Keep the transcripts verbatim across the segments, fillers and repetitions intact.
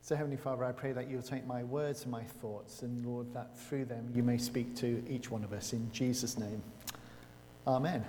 So Heavenly Father, I pray that you'll take my words and my thoughts, and Lord, that through them you may speak to each one of us. In Jesus' name, amen.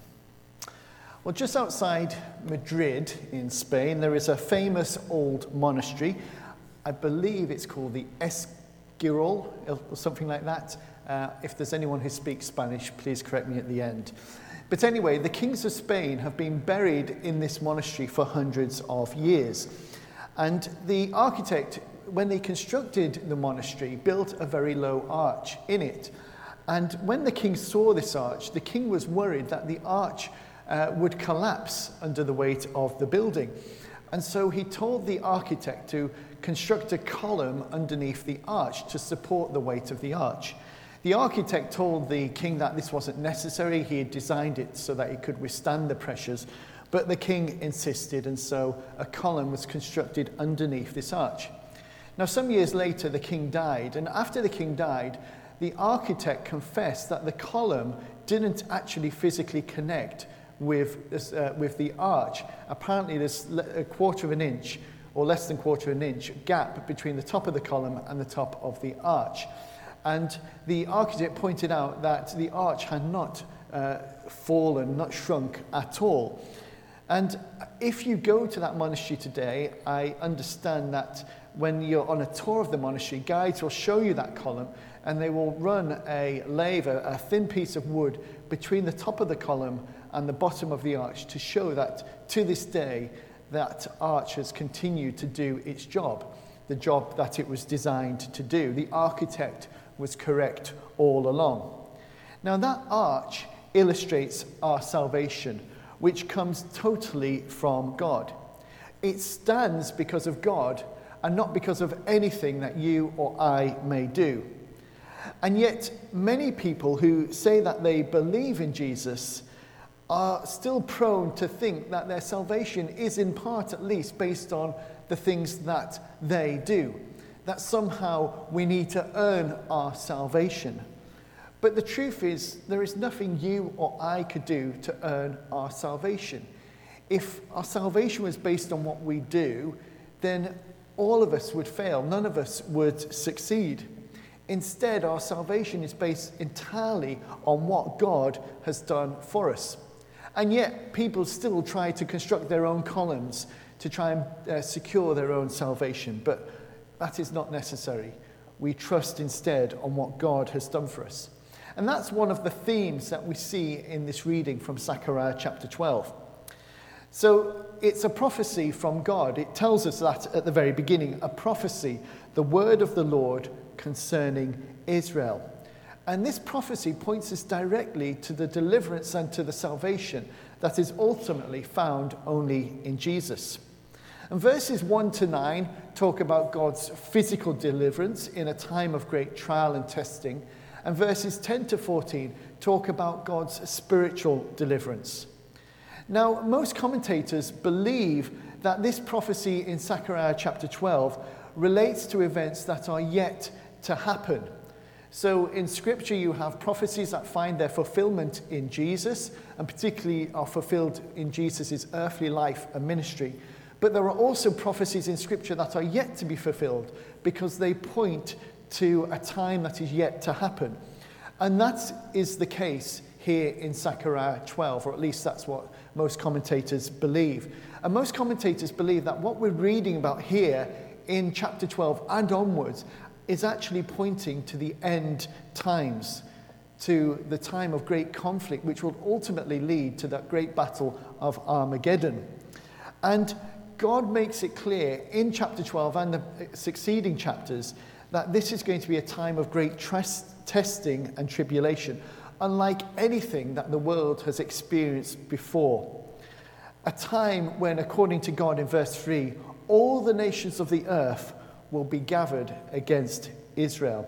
Well, just outside Madrid in Spain, there is a famous old monastery. I believe it's called the Esquirol, or something like that. Uh, if there's anyone who speaks Spanish, please correct me at the end. But anyway, the kings of Spain have been buried in this monastery for hundreds of years. And the architect, when they constructed the monastery, built a very low arch in it. And when the king saw this arch, the king was worried that the arch uh, would collapse under the weight of the building. And so he told the architect to construct a column underneath the arch to support the weight of the arch. The architect told the king that this wasn't necessary. He had designed it so that it could withstand the pressures. But the king insisted, and so a column was constructed underneath this arch. Now, some years later, the king died, and after the king died, the architect confessed that the column didn't actually physically connect with, this, uh, with the arch. Apparently, there's a quarter of an inch, or less than a quarter of an inch, gap between the top of the column and the top of the arch. And the architect pointed out that the arch had not uh, fallen, not shrunk at all. And if you go to that monastery today, I understand that when you're on a tour of the monastery, guides will show you that column, and they will run a lathe, a thin piece of wood, between the top of the column and the bottom of the arch to show that to this day that arch has continued to do its job, the job that it was designed to do. The architect was correct all along. Now that arch illustrates our salvation, which comes totally from God. It stands because of God and not because of anything that you or I may do. And yet, many people who say that they believe in Jesus are still prone to think that their salvation is in part at least based on the things that they do, that somehow we need to earn our salvation. But the truth is, there is nothing you or I could do to earn our salvation. If our salvation was based on what we do, then all of us would fail. None of us would succeed. Instead, our salvation is based entirely on what God has done for us. And yet, people still try to construct their own columns to try and uh, secure their own salvation. But that is not necessary. We trust instead on what God has done for us. And that's one of the themes that we see in this reading from Zechariah chapter twelve. So it's a prophecy from God. It tells us that at the very beginning, a prophecy, the word of the Lord concerning Israel. And this prophecy points us directly to the deliverance and to the salvation that is ultimately found only in Jesus. And verses one to nine talk about God's physical deliverance in a time of great trial and testing. And verses ten to fourteen talk about God's spiritual deliverance. Now, most commentators believe that this prophecy in Zechariah chapter twelve relates to events that are yet to happen. So in Scripture, you have prophecies that find their fulfillment in Jesus, and particularly are fulfilled in Jesus' earthly life and ministry. But there are also prophecies in Scripture that are yet to be fulfilled because they point to a time that is yet to happen. And that is the case here in Zechariah twelve, or at least that's what most commentators believe. And most commentators believe that what we're reading about here in chapter twelve and onwards is actually pointing to the end times, to the time of great conflict, which will ultimately lead to that great battle of Armageddon. And God makes it clear in chapter twelve and the succeeding chapters that this is going to be a time of great trust, testing and tribulation, unlike anything that the world has experienced before. A time when, according to God in verse three, all the nations of the earth will be gathered against Israel.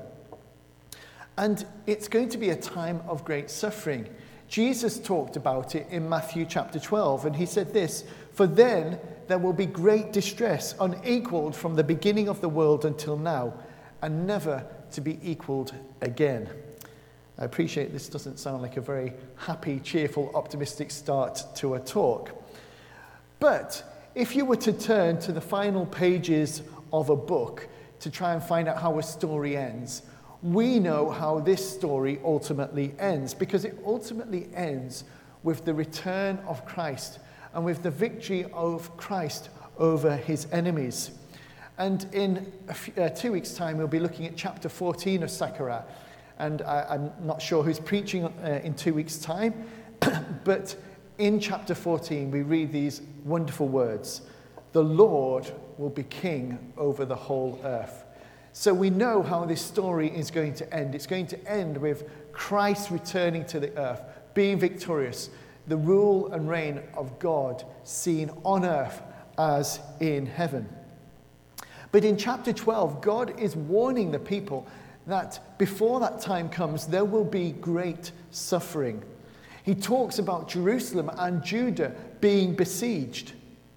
And it's going to be a time of great suffering. Jesus talked about it in Matthew chapter twelve, and he said this, "For then there will be great distress, unequaled from the beginning of the world until now, and never to be equaled again." I appreciate this doesn't sound like a very happy, cheerful, optimistic start to a talk. But if you were to turn to the final pages of a book to try and find out how a story ends. We know how this story ultimately ends, because it ultimately ends with the return of Christ and with the victory of Christ over his enemies. And in a few, uh, two weeks' time, we'll be looking at chapter fourteen of Zechariah. And I, I'm not sure who's preaching uh, in two weeks' time, but in chapter fourteen, we read these wonderful words: "The Lord will be king over the whole earth." So we know how this story is going to end. It's going to end with Christ returning to the earth, being victorious, the rule and reign of God seen on earth as in heaven. But in chapter twelve, God is warning the people that before that time comes, there will be great suffering. He talks about Jerusalem and Judah being besieged.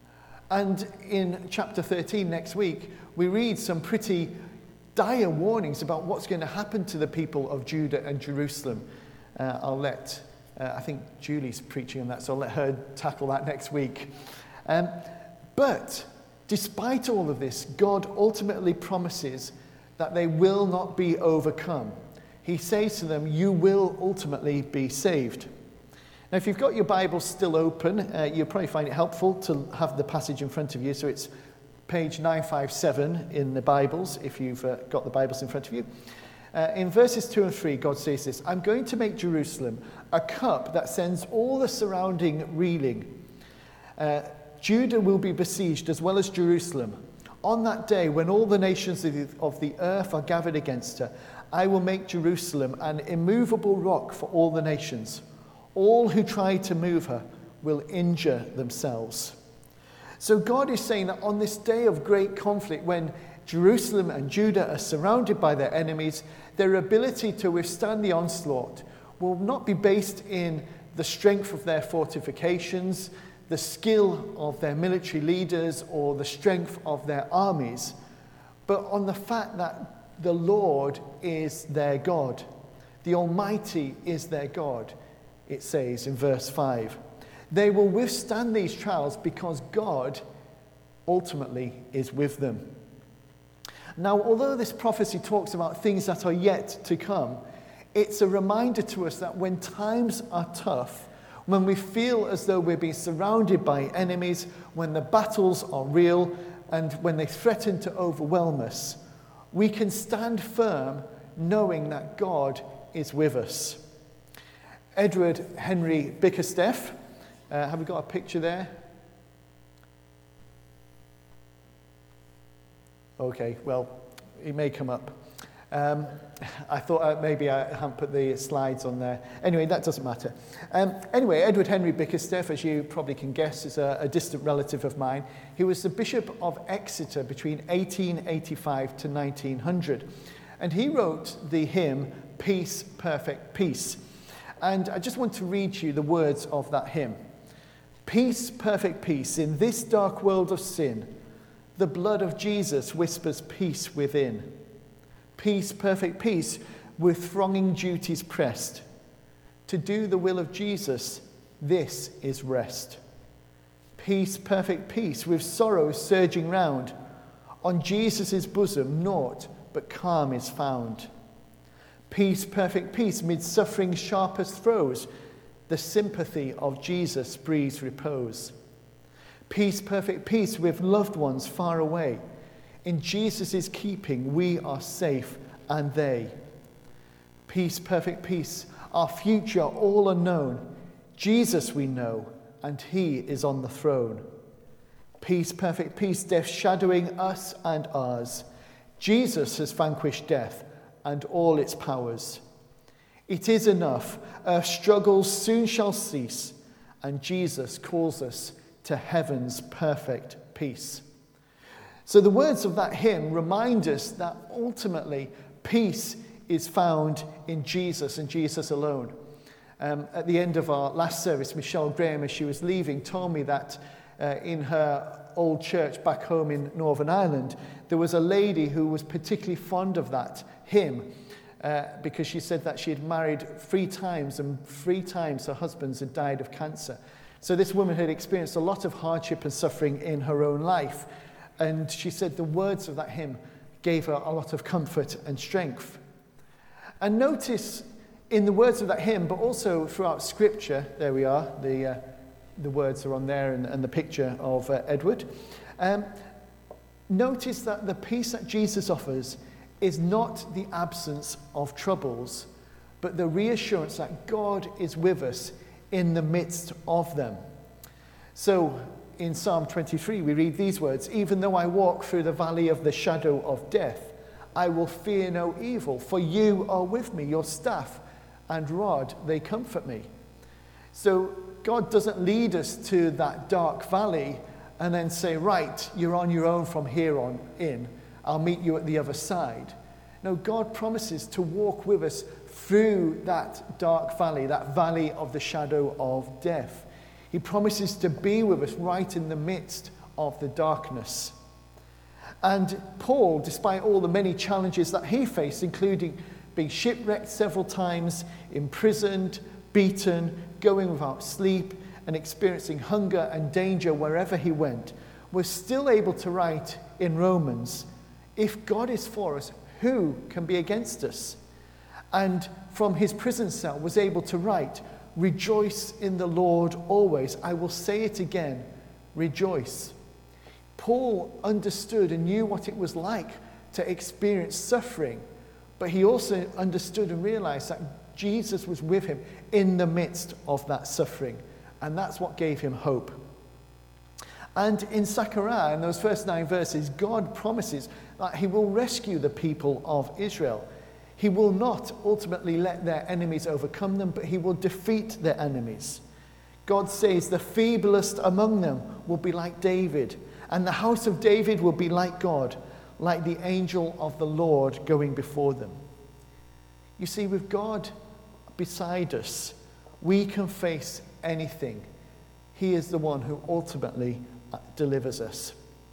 And in chapter thirteen next week, we read some pretty dire warnings about what's going to happen to the people of Judah and Jerusalem. Uh, I'll let, uh, I think Julie's preaching on that, so I'll let her tackle that next week. Um, but despite all of this, God ultimately promises that they will not be overcome. He says to them, you will ultimately be saved. Now, if you've got your Bible still open, uh, you'll probably find it helpful to have the passage in front of you. So it's page nine fifty-seven in the Bibles, if you've uh, got the Bibles in front of you. Uh, in verses two and three, God says this: I'm going to make Jerusalem a cup that sends all the surrounding reeling. Uh, Judah will be besieged as well as Jerusalem. On that day, when all the nations of the, of the earth are gathered against her, I will make Jerusalem an immovable rock for all the nations. All who try to move her will injure themselves. So God is saying that on this day of great conflict, when Jerusalem and Judah are surrounded by their enemies, their ability to withstand the onslaught will not be based in the strength of their fortifications, the skill of their military leaders, or the strength of their armies, but on the fact that the Lord is their God. The Almighty is their God, it says in verse five. They will withstand these trials because God ultimately is with them. Now, although this prophecy talks about things that are yet to come, it's a reminder to us that when times are tough, when we feel as though we're being surrounded by enemies, when the battles are real, and when they threaten to overwhelm us, we can stand firm knowing that God is with us. Edward Henry Bickersteth, uh, have we got a picture there? Okay, well, it may come up. Um, I thought uh, maybe I haven't put the slides on there. Anyway, that doesn't matter. Um, anyway, Edward Henry Bickersteth, as you probably can guess, is a, a distant relative of mine. He was the Bishop of Exeter between eighteen eighty-five to nineteen hundred. And he wrote the hymn, Peace, Perfect Peace. And I just want to read you the words of that hymn. Peace, perfect peace, in this dark world of sin, the blood of Jesus whispers peace within. Peace, perfect peace, with thronging duties pressed. To do the will of Jesus, this is rest. Peace, perfect peace, with sorrows surging round. On Jesus' bosom, naught but calm is found. Peace, perfect peace, mid suffering's sharpest throes, the sympathy of Jesus breathes repose. Peace, perfect peace, with loved ones far away. In Jesus' keeping, we are safe and they. Peace, perfect peace, our future all unknown. Jesus we know, and he is on the throne. Peace, perfect peace, death shadowing us and ours. Jesus has vanquished death and all its powers. It is enough, earth's struggles soon shall cease, and Jesus calls us to heaven's perfect peace. So the words of that hymn remind us that ultimately peace is found in Jesus and Jesus alone. Um, at the end of our last service, Michelle Graham, as she was leaving, told me that uh, in her old church back home in Northern Ireland, there was a lady who was particularly fond of that hymn uh, because she said that she had married three times and three times her husbands had died of cancer. So this woman had experienced a lot of hardship and suffering in her own life. And she said the words of that hymn gave her a lot of comfort and strength. And notice in the words of that hymn, but also throughout Scripture, there we are, the, uh, the words are on there and, and the picture of uh, Edward. Um, notice that the peace that Jesus offers is not the absence of troubles, but the reassurance that God is with us in the midst of them. So in Psalm twenty-three, we read these words, "Even though I walk through the valley of the shadow of death, I will fear no evil, for you are with me, your staff and rod, they comfort me." So God doesn't lead us to that dark valley and then say, right, you're on your own from here on in. I'll meet you at the other side. No, God promises to walk with us through that dark valley, that valley of the shadow of death. He promises to be with us right in the midst of the darkness. And Paul, despite all the many challenges that he faced, including being shipwrecked several times, imprisoned, beaten, going without sleep, and experiencing hunger and danger wherever he went, was still able to write in Romans, "If God is for us, who can be against us?" And from his prison cell was able to write, "Rejoice in the Lord always. I will say it again, rejoice." Paul understood and knew what it was like to experience suffering, but he also understood and realized that Jesus was with him in the midst of that suffering, and that's what gave him hope. And in Zechariah, in those first nine verses, God promises that he will rescue the people of Israel. He will not ultimately let their enemies overcome them, but he will defeat their enemies. God says the feeblest among them will be like David, and the house of David will be like God, like the angel of the Lord going before them. You see, with God beside us, we can face anything. He is the one who ultimately delivers us.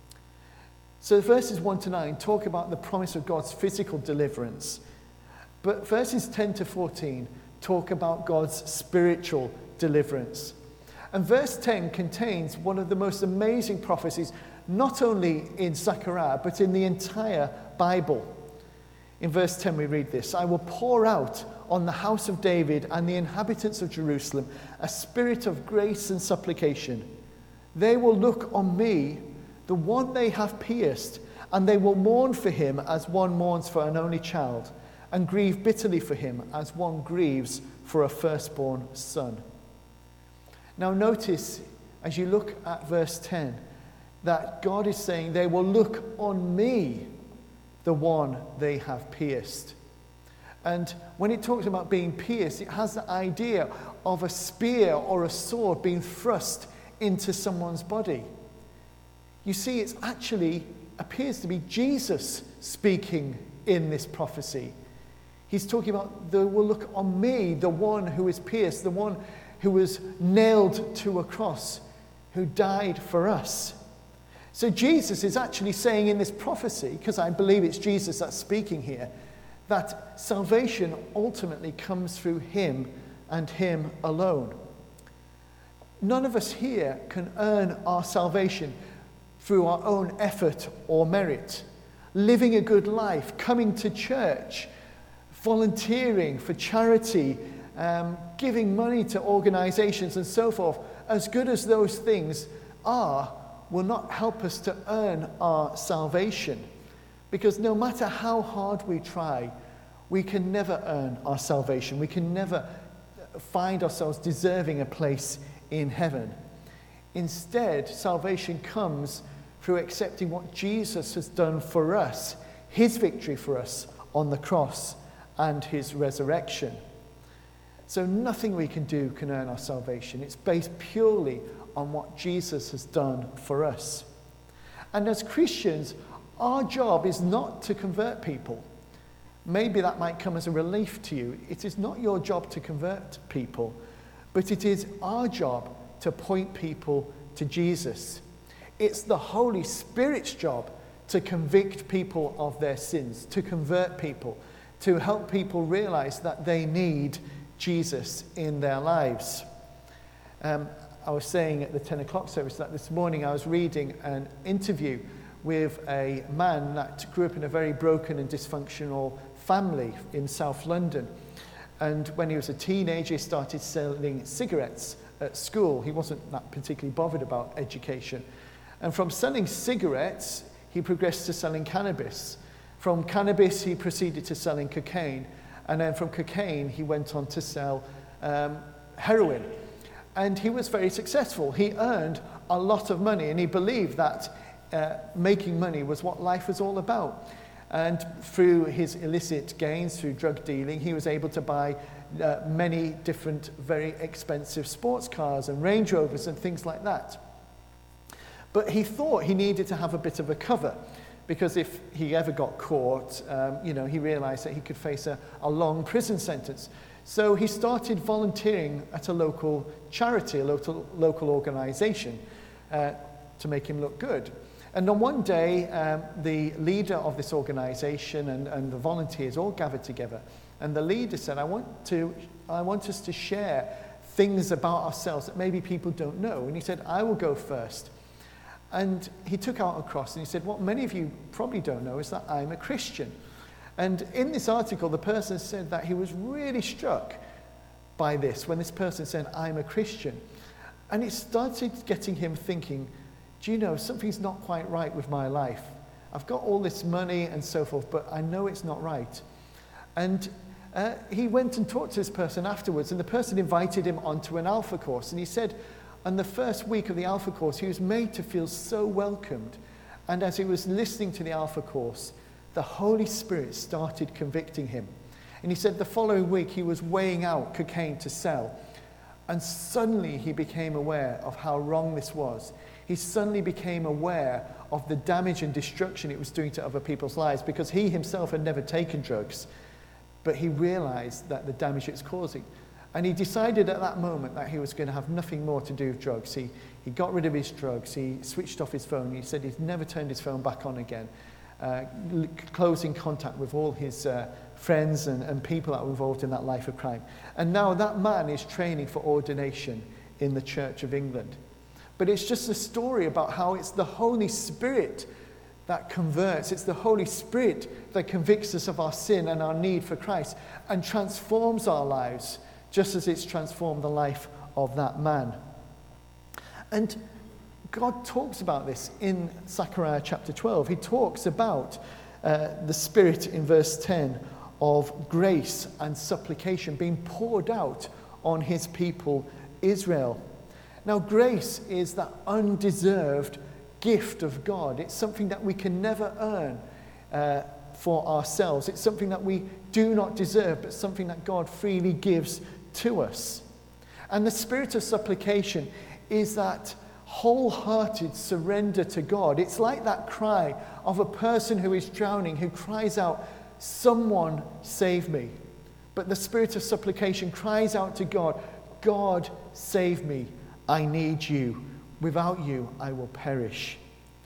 So verses one to nine talk about the promise of God's physical deliverance. But verses ten to fourteen talk about God's spiritual deliverance. And verse ten contains one of the most amazing prophecies, not only in Zechariah, but in the entire Bible. In verse ten we read this, "I will pour out on the house of David and the inhabitants of Jerusalem a spirit of grace and supplication. They will look on me, the one they have pierced, and they will mourn for him as one mourns for an only child, and grieve bitterly for him as one grieves for a firstborn son." Now notice, as you look at verse ten, that God is saying, they will look on me, the one they have pierced. And when it talks about being pierced, it has the idea of a spear or a sword being thrust into someone's body. You see, it actually appears to be Jesus speaking in this prophecy. He's talking about, they will look on me, the one who is pierced, the one who was nailed to a cross, who died for us. So Jesus is actually saying in this prophecy, because I believe it's Jesus that's speaking here, that salvation ultimately comes through him and him alone. None of us here can earn our salvation through our own effort or merit. Living a good life, coming to church, volunteering for charity, um, giving money to organizations and so forth, as good as those things are, will not help us to earn our salvation. Because no matter how hard we try, we can never earn our salvation. We can never find ourselves deserving a place in heaven. Instead, salvation comes through accepting what Jesus has done for us, his victory for us on the cross and his resurrection. So nothing we can do can earn our salvation. It's based purely on what Jesus has done for us. And as Christians, our job is not to convert people. Maybe that might come as a relief to you. It is not your job to convert people, but it is our job to point people to Jesus. It's the Holy Spirit's job to convict people of their sins, to convert people, to help people realize that they need Jesus in their lives. Um, I was saying at the ten o'clock service that this morning I was reading an interview with a man that grew up in a very broken and dysfunctional family in South London. And when he was a teenager, he started selling cigarettes at school. He wasn't that particularly bothered about education. And from selling cigarettes, he progressed to selling cannabis. From cannabis, he proceeded to selling cocaine. And then from cocaine, he went on to sell um, heroin. And he was very successful. He earned a lot of money, and he believed that uh, making money was what life was all about. And through his illicit gains, through drug dealing, he was able to buy uh, many different very expensive sports cars and Range Rovers and things like that. But he thought he needed to have a bit of a cover, because if he ever got caught, um, you know, he realized that he could face a, a long prison sentence. So he started volunteering at a local charity, a local, local organization, uh, to make him look good. And on one day, um, the leader of this organization and, and the volunteers all gathered together. And the leader said, I want to, I want us to share things about ourselves that maybe people don't know. And he said, I will go first. And he took out a cross and he said, what many of you probably don't know is that I'm a Christian. And in this article, the person said that he was really struck by this when this person said, I'm a Christian. And it started getting him thinking, do you know, something's not quite right with my life. I've got all this money and so forth, but I know it's not right. And uh, he went and talked to this person afterwards, and the person invited him onto an Alpha course. And he said, on the first week of the Alpha course, he was made to feel so welcomed. And as he was listening to the Alpha course, the Holy Spirit started convicting him. And he said the following week, he was weighing out cocaine to sell. And suddenly he became aware of how wrong this was. He suddenly became aware of the damage and destruction it was doing to other people's lives, because he himself had never taken drugs, but he realized that the damage it's causing. And he decided at that moment that he was going to have nothing more to do with drugs. He, he got rid of his drugs. He switched off his phone. He said he's never turned his phone back on again, uh, closing contact with all his uh, friends and, and people that were involved in that life of crime. And now that man is training for ordination in the Church of England. But it's just a story about how it's the Holy Spirit that converts. It's the Holy Spirit that convicts us of our sin and our need for Christ and transforms our lives, just as it's transformed the life of that man. And God talks about this in Zechariah chapter twelve. He talks about uh, the Spirit in verse ten of grace and supplication being poured out on his people Israel. Now, grace is that undeserved gift of God. It's something that we can never earn uh, for ourselves. It's something that we do not deserve, but something that God freely gives to us. And the spirit of supplication is that wholehearted surrender to God. It's like that cry of a person who is drowning, who cries out, someone save me. But the spirit of supplication cries out to God, God save me. I need you. Without you, I will perish.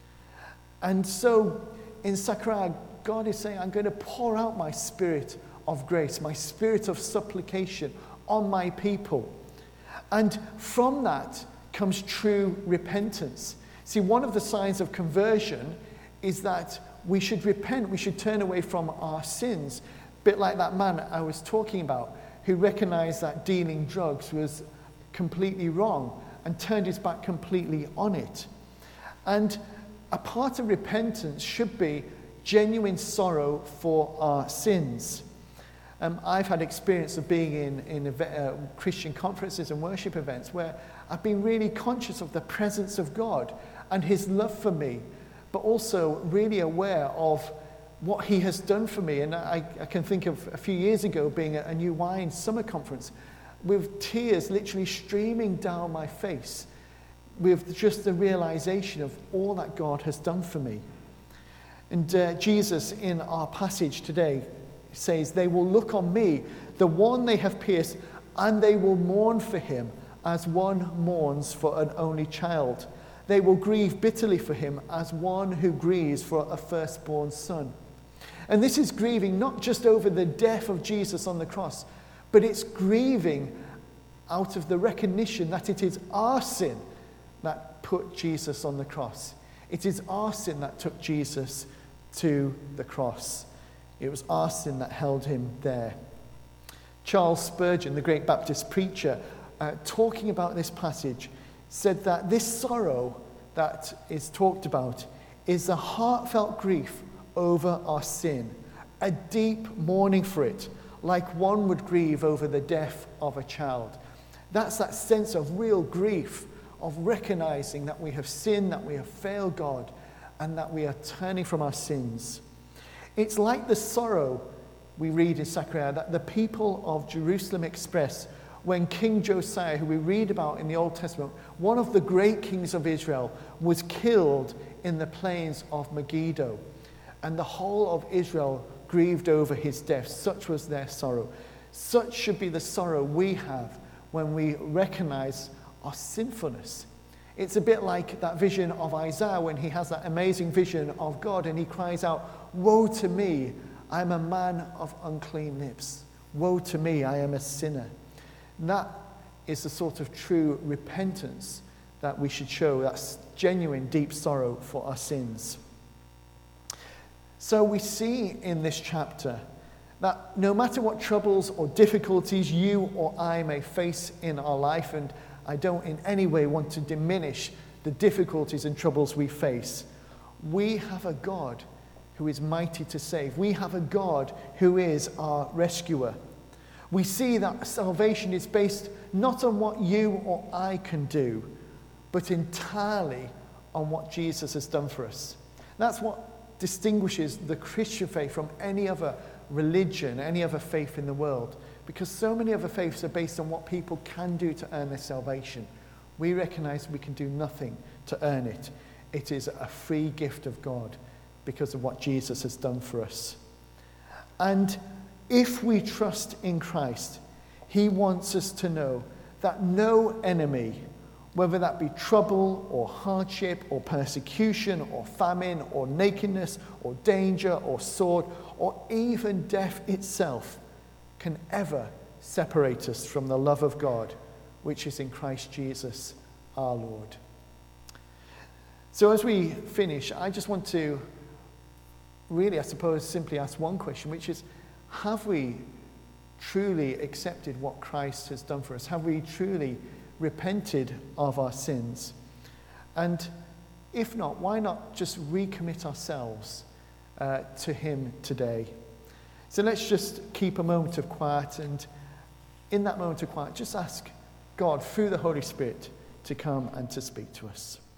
And so in Zechariah, God is saying, I'm going to pour out my spirit of grace, my spirit of supplication on my people. And from that comes true repentance. See, one of the signs of conversion is that we should repent, we should turn away from our sins. A bit like that man I was talking about, who recognized that dealing drugs was completely wrong and turned his back completely on it. And a part of repentance should be genuine sorrow for our sins. Um, I've had experience of being in, in uh, Christian conferences and worship events where I've been really conscious of the presence of God and his love for me, but also really aware of what he has done for me. And I, I can think of a few years ago being at a New Wine summer conference with tears literally streaming down my face with just the realization of all that God has done for me. And uh, Jesus in our passage today says, they will look on me, the one they have pierced, and they will mourn for him as one mourns for an only child. They will grieve bitterly for him as one who grieves for a firstborn son. And this is grieving not just over the death of Jesus on the cross, but it's grieving out of the recognition that it is our sin that put Jesus on the cross. It is our sin that took Jesus to the cross. It was our sin that held him there. Charles Spurgeon, the great Baptist preacher, uh, talking about this passage, said that this sorrow that is talked about is a heartfelt grief over our sin, a deep mourning for it, like one would grieve over the death of a child. That's that sense of real grief, of recognizing that we have sinned, that we have failed God, and that we are turning from our sins. It's like the sorrow we read in Zechariah that the people of Jerusalem expressed when King Josiah, who we read about in the Old Testament, one of the great kings of Israel, was killed in the plains of Megiddo. And the whole of Israel grieved over his death. Such was their sorrow. Such should be the sorrow we have when we recognize our sinfulness. It's a bit like that vision of Isaiah when he has that amazing vision of God and he cries out, "Woe to me, I am a man of unclean lips. Woe to me, I am a sinner." And that is the sort of true repentance that we should show. That's genuine, deep sorrow for our sins. So we see in this chapter that no matter what troubles or difficulties you or I may face in our life, and I don't in any way want to diminish the difficulties and troubles we face, we have a God who is mighty to save. We have a God who is our rescuer. We see that salvation is based not on what you or I can do, but entirely on what Jesus has done for us. That's what distinguishes the Christian faith from any other religion, any other faith in the world, because so many other faiths are based on what people can do to earn their salvation. We recognize we can do nothing to earn it. It is a free gift of God because of what Jesus has done for us. And if we trust in Christ, he wants us to know that no enemy, whether that be trouble or hardship or persecution or famine or nakedness or danger or sword or even death itself, can ever separate us from the love of God, which is in Christ Jesus our Lord. So as we finish, I just want to really, I suppose, simply ask one question, which is, have we truly accepted what Christ has done for us? Have we truly repented of our sins? And if not, why not just recommit ourselves uh, to him today? So let's just keep a moment of quiet, and in that moment of quiet, just ask God through the Holy Spirit to come and to speak to us.